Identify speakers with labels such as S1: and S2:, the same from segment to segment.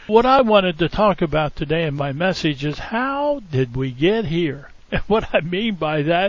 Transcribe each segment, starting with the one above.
S1: What I wanted to talk about today in my message is how did we get here? And what I mean by that,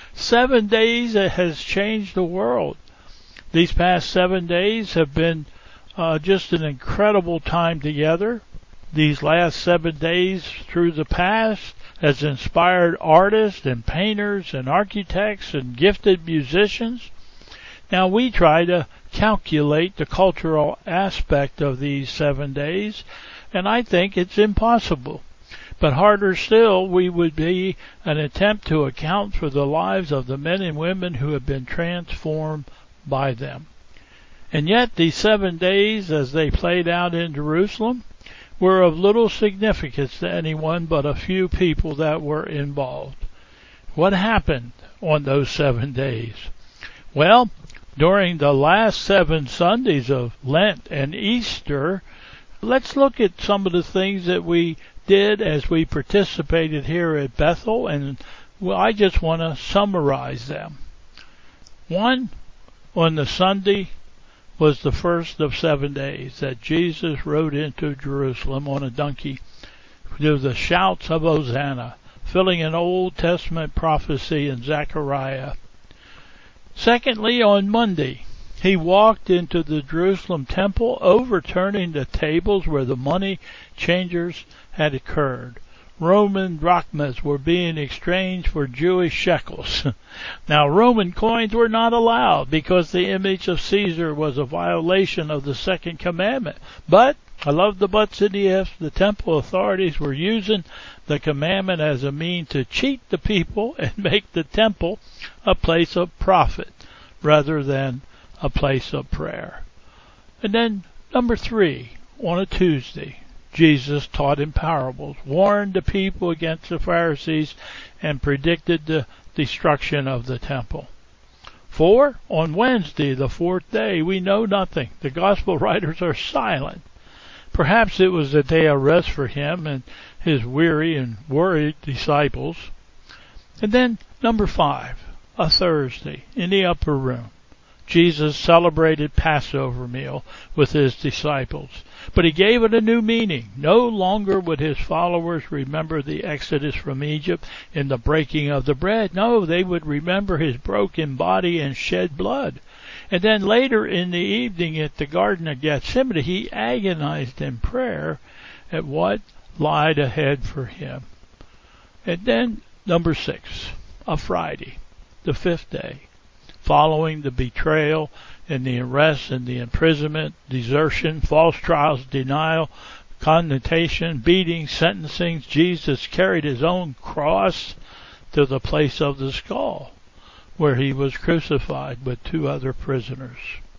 S1: 7 days has changed the world. These past 7 days have been just an incredible time together. These last 7 days through the past has inspired artists and painters and architects and gifted musicians. Now we try to calculate the cultural aspect of these 7 days, and I think it's impossible. But harder still would be an attempt to account for the lives of the men and women who have been transformed by them. And yet these 7 days, as they played out in Jerusalem, were of little significance to anyone but a few people that were involved. What happened on those 7 days? Well, during the last 7 Sundays of Lent and Easter, let's look at some of the things that we did as we participated here at Bethel, and I just want to summarize them. One, on the Sunday, was the first of 7 days that Jesus rode into Jerusalem on a donkey to the shouts of Hosanna, filling an Old Testament prophecy in Zechariah. Secondly, on Monday, he walked into the Jerusalem temple, overturning the tables where the money changers had occurred. Roman drachmas were being exchanged for Jewish shekels. Now, Roman coins were not allowed because the image of Caesar was a violation of the second commandment. But, I love the buts and the ifs, the temple authorities were using the commandment as a means to cheat the people and make the temple a place of profit rather than a place of prayer. And then, number 3, on a Tuesday, Jesus taught in parables, warned the people against the Pharisees, and predicted the destruction of the temple. 4, on Wednesday, the 4th day, we know nothing. The gospel writers are silent. Perhaps it was a day of rest for him and his weary and worried disciples. And then, number 5, a Thursday, in the upper room, Jesus celebrated Passover meal with his disciples, but he gave it a new meaning. No longer would his followers remember the exodus from Egypt and the breaking of the bread. No, they would remember his broken body and shed blood. And then later in the evening at the Garden of Gethsemane, he agonized in prayer at what lied ahead for him. And then number 6, a Friday, the 5th day, following the betrayal and the arrest and the imprisonment, desertion, false trials, denial, condemnation, beating, sentencing, Jesus carried his own cross to the place of the skull, where he was crucified with 2 other prisoners.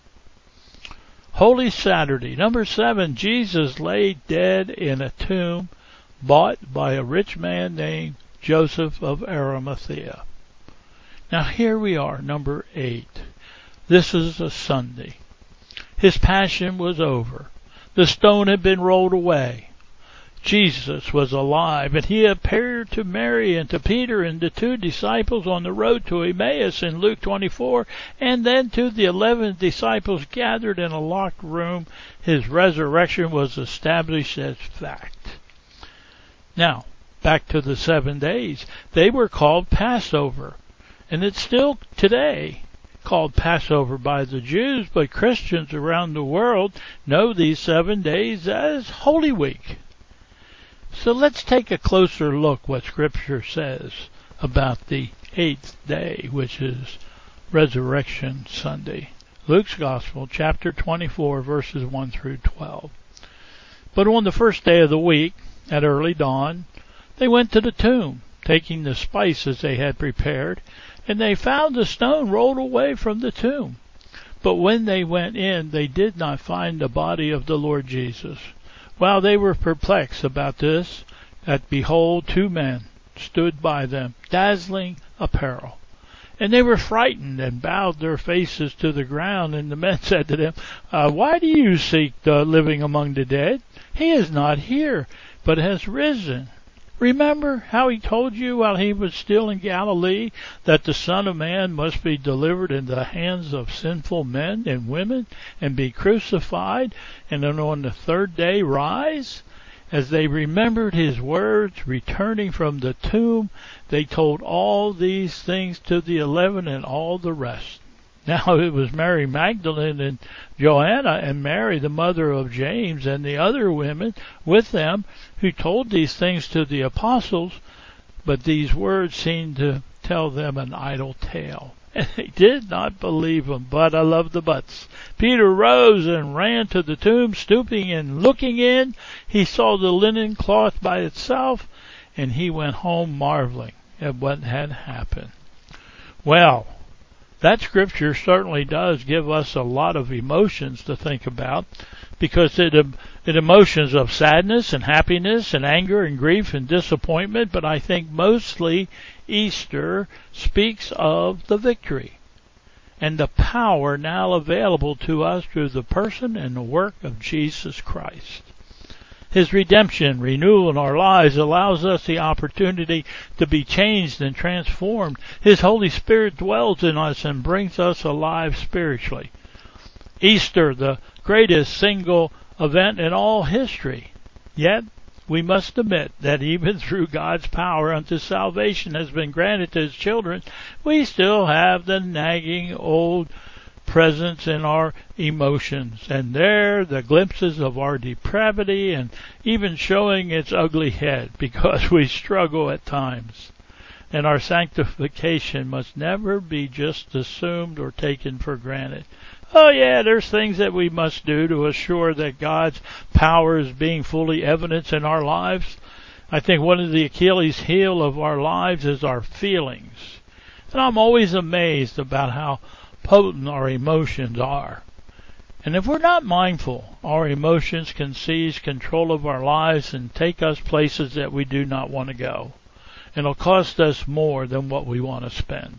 S1: Holy Saturday, number 7, Jesus lay dead in a tomb bought by a rich man named Joseph of Arimathea. Now here we are, number 8. This is a Sunday. His passion was over. The stone had been rolled away. Jesus was alive, and he appeared to Mary and to Peter and the 2 disciples on the road to Emmaus in Luke 24, and then to the 11 disciples gathered in a locked room. His resurrection was established as fact. Now, back to the 7 days. They were called Passover. And it's still today called Passover by the Jews, but Christians around the world know these 7 days as Holy Week. So let's take a closer look what Scripture says about the 8th day, which is Resurrection Sunday. Luke's Gospel, chapter 24, verses 1 through 12. But on the first day of the week, at early dawn, they went to the tomb, taking the spices they had prepared, and they found the stone rolled away from the tomb. But when they went in, they did not find the body of the Lord Jesus. While they were perplexed about this, that behold, 2 men stood by them, dazzling apparel. And they were frightened and bowed their faces to the ground. And the men said to them, Why do you seek the living among the dead? He is not here, but has risen. Remember how he told you while he was still in Galilee that the Son of Man must be delivered into the hands of sinful men and women and be crucified and then on the third day rise? As they remembered his words, returning from the tomb, they told all these things to the 11 and all the rest. Now it was Mary Magdalene and Joanna and Mary, the mother of James, and the other women with them who told these things to the apostles, but these words seemed to tell them an idle tale. And they did not believe them. But I love the buts. Peter rose and ran to the tomb, stooping and looking in. He saw the linen cloth by itself, and he went home marveling at what had happened. Well, that scripture certainly does give us a lot of emotions to think about, because it emotions of sadness and happiness and anger and grief and disappointment, but I think mostly Easter speaks of the victory and the power now available to us through the person and the work of Jesus Christ. His redemption, renewal in our lives allows us the opportunity to be changed and transformed. His Holy Spirit dwells in us and brings us alive spiritually. Easter, the greatest single event in all history. Yet, we must admit that even through God's power unto salvation has been granted to His children, we still have the nagging old presence in our emotions, and there the glimpses of our depravity and even showing its ugly head, because we struggle at times. And our sanctification must never be just assumed or taken for granted. Oh yeah, there's things that we must do to assure that God's power is being fully evidenced in our lives. I think one of the Achilles heel of our lives is our feelings. And I'm always amazed about how potent our emotions are. And if we're not mindful, our emotions can seize control of our lives and take us places that we do not want to go. And it'll cost us more than what we want to spend.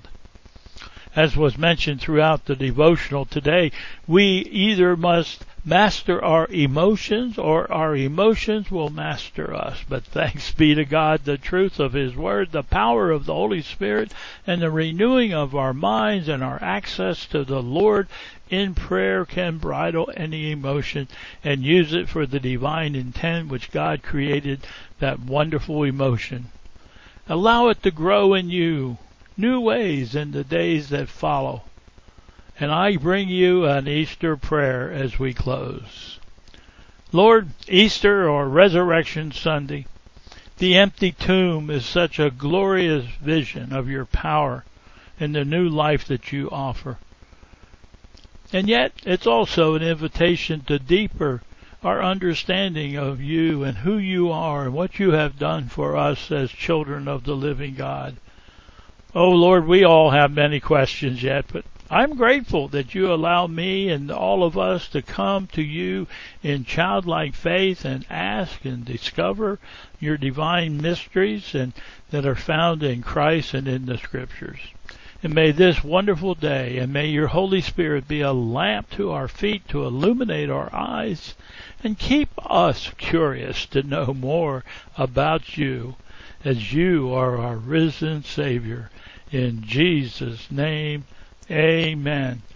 S1: As was mentioned throughout the devotional today, we either must master our emotions or our emotions will master us. But thanks be to God, the truth of His Word, the power of the Holy Spirit, and the renewing of our minds and our access to the Lord in prayer can bridle any emotion and use it for the divine intent which God created that wonderful emotion. Allow it to grow in you new ways in the days that follow. And I bring you an Easter prayer as we close. Lord, Easter or Resurrection Sunday, the empty tomb is such a glorious vision of your power and the new life that you offer. And yet, it's also an invitation to deeper our understanding of you and who you are and what you have done for us as children of the living God. Oh Lord, we all have many questions yet, but I'm grateful that you allow me and all of us to come to you in childlike faith and ask and discover your divine mysteries and that are found in Christ and in the Scriptures. And may this wonderful day, and may your Holy Spirit be a lamp to our feet to illuminate our eyes and keep us curious to know more about you, as you are our risen Savior. In Jesus' name, amen.